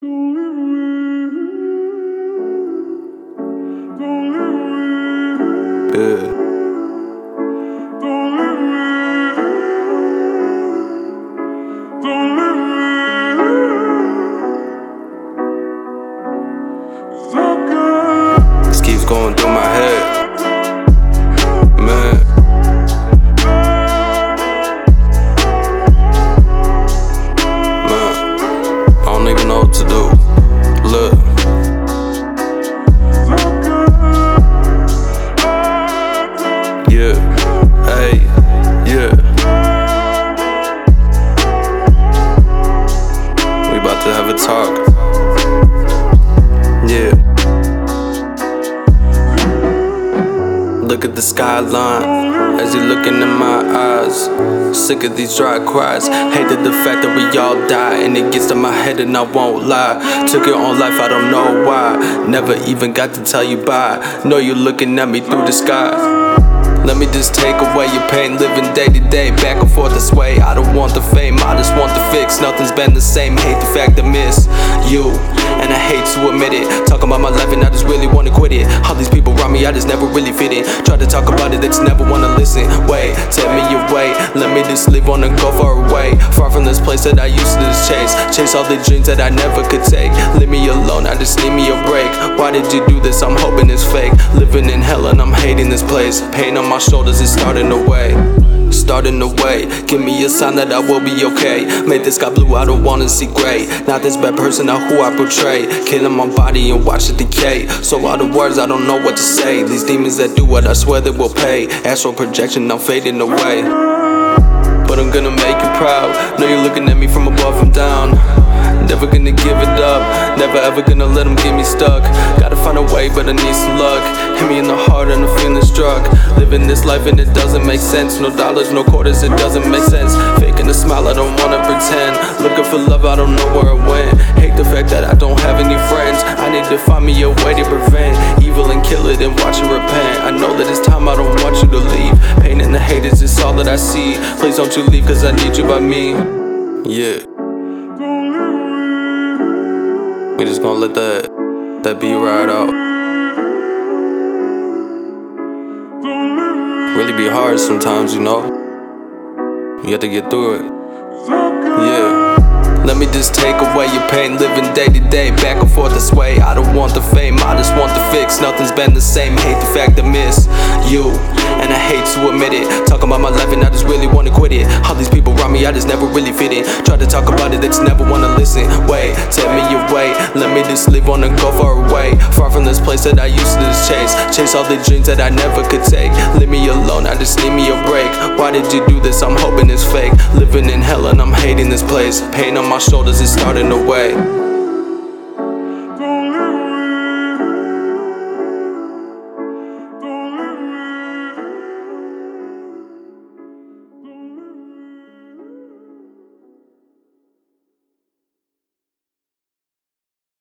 Yeah. This keeps going through my head, man. I don't even know what to do. Look. Yeah, hey, yeah. We about to have a talk. Yeah. Look at the skyline as you're looking in my eyes. Sick of these dry cries. Hated the fact that we all die, and it gets to my head and I won't lie. Took your own life, I don't know why. Never even got to tell you bye. Know you're looking at me through the sky. Let me just take away your pain, living day to day, back and forth this way. I don't want the fame, I just want the fix. Nothing's been the same, hate the fact I miss you, and I hate to admit it. Talking about my life and I just really wanna quit it. All these people around me, I just never really fit in. Try to talk about it, they just never wanna listen. Wait, take me away, let me just live on and go far away. Far from this place that I used to just chase all the dreams that I never could take. Leave me alone, I just need me a break. Why did you do this? I'm hoping it's fake. Living in hell and I'm hating this place. Pain on my shoulders is starting to weigh. Starting to wait, give me a sign that I will be okay. Made this sky blue, I don't wanna see gray. Not this bad person, not who I portray. Killing my body and watch it decay. So all the words, I don't know what to say. These demons that do what I swear they will pay. Astral projection, I'm fading away. But I'm gonna make you proud. Know you're looking at me from above and down. Never gonna give it up, never ever gonna let them get me stuck. Gotta find a way, but I need some luck. Hit me in the heart and I'm feeling struck. Living this life and it doesn't make sense. No dollars, no quarters, it doesn't make sense. Faking a smile, I don't wanna pretend. Looking for love, I don't know where it went. Hate the fact that I don't have any friends. I need to find me a way to prevent evil and kill it and watch it repent. I know that it's time, I don't want you to leave. Pain and the hate is just all that I see. Please don't you leave, cause I need you by me. Yeah. We just gonna let that beat ride out. Really be hard sometimes, you know. You have to get through it. Yeah. Let me just take away your pain, living day to day, back and forth this way. I don't want the fame, I just want the fix. Nothing's been the same, hate the fact I miss you, and I hate to admit it. Talking about my life and I just really wanna quit it. All these people around me, I just never really fit in. Try to talk about it, they just never wanna listen. Wait, take me away, let me just live on and go far away. Far from this place that I used to just chase all the dreams that I never could take. Leave me alone, I just need me a break. Why did you do this? I'm hoping it's fake. Living in hell and I'm hating this place. Pain on my shoulders is starting to weigh.